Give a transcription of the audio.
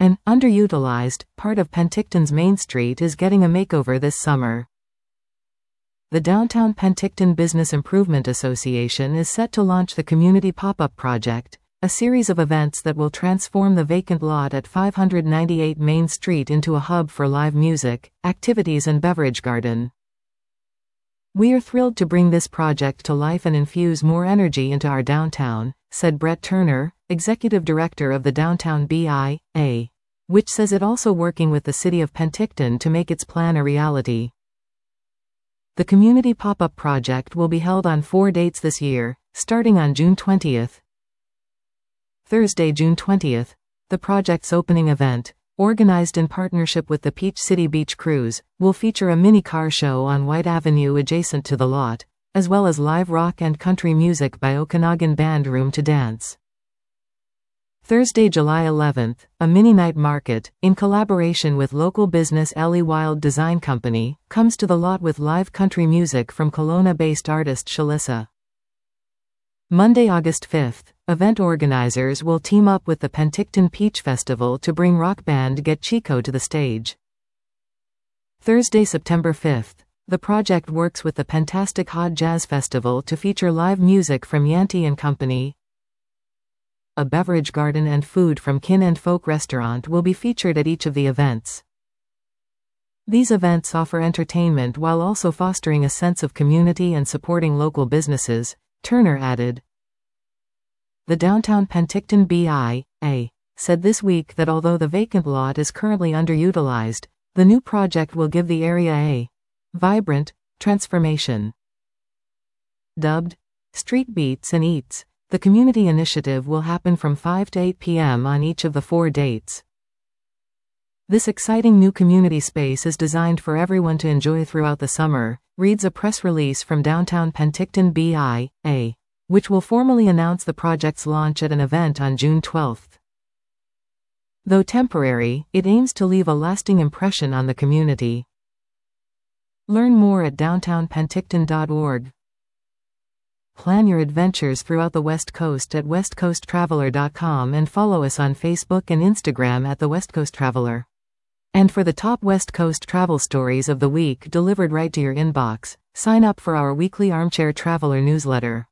An underutilized part of Penticton's Main Street is getting a makeover this summer. The Downtown Penticton Business Improvement Association is set to launch the Community Pop-Up Project, a series of events that will transform the vacant lot at 598 Main Street into a hub for live music, activities and beverage garden. "We are thrilled to bring this project to life and infuse more energy into our downtown," said Brett Turner, Executive Director of the Downtown BIA, which says it also working with the City of Penticton to make its plan a reality. The Community Pop-Up Project will be held on 4 dates this year, starting on June 20th. Thursday, June 20th, the project's opening event, organized in partnership with the Peach City Beach Cruise, will feature a mini car show on White Avenue adjacent to the lot, as well as live rock and country music by Okanagan band Room to Dance. Thursday, July 11th, a mini night market, in collaboration with local business Ellie Wild Design Company, comes to the lot with live country music from Kelowna-based artist Shalissa. Monday, August 5th, event organizers will team up with the Penticton Peach Festival to bring rock band Get Chico to the stage. Thursday, September 5th, the project works with the Pentastic Hot Jazz Festival to feature live music from Yanti and Company. A beverage garden and food from Kin and Folk Restaurant will be featured at each of the events. These events offer entertainment while also fostering a sense of community and supporting local businesses, Turner added. The Downtown Penticton BIA said this week that although the vacant lot is currently underutilized, the new project will give the area a vibrant transformation. Dubbed Street Beats and Eats, the community initiative will happen from 5 to 8 p.m. on each of the 4 dates. This exciting new community space is designed for everyone to enjoy throughout the summer, reads a press release from Downtown Penticton BIA, which will formally announce the project's launch at an event on June 12th. Though temporary, it aims to leave a lasting impression on the community. Learn more at downtownpenticton.org. Plan your adventures throughout the West Coast at westcoasttraveler.com and follow us on Facebook and Instagram at The West Coast Traveler. And for the top West Coast travel stories of the week delivered right to your inbox, sign up for our weekly Armchair Traveler newsletter.